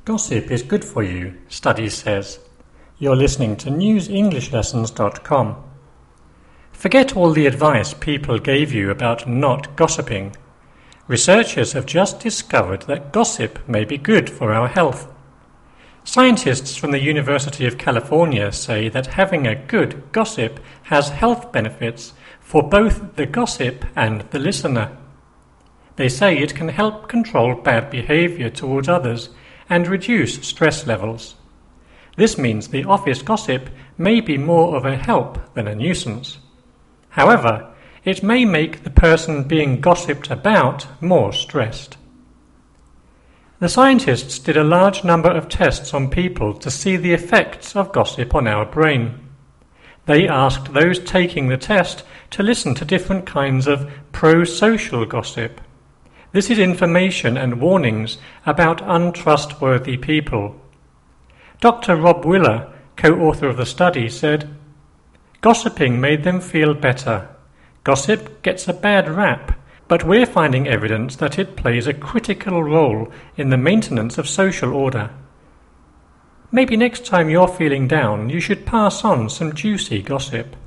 Gossip is good for you, study says. You're listening to newsenglish.lessons.com. Forget all the advice people gave you about not gossiping. Researchers have just discovered that gossip may be good for our health. Scientists from the University of California say that having a good gossip has health benefits for both the gossip and the listener. They say it can help control bad behavior towards others and reduce stress levels. This means the office gossip may be more of a help than a nuisance. However, it may make the person being gossiped about more stressed. The scientists did a large number of tests on people to see the effects of gossip on our brain. They asked those taking the test to listen to different kinds of pro-social gossip. This is information and warnings about untrustworthy people. Dr. Rob Willer, co-author of the study, said, "Gossiping made them feel better. Gossip gets a bad rap, but we're finding evidence that it plays a critical role in the maintenance of social order. Maybe next time you're feeling down, you should pass on some juicy gossip."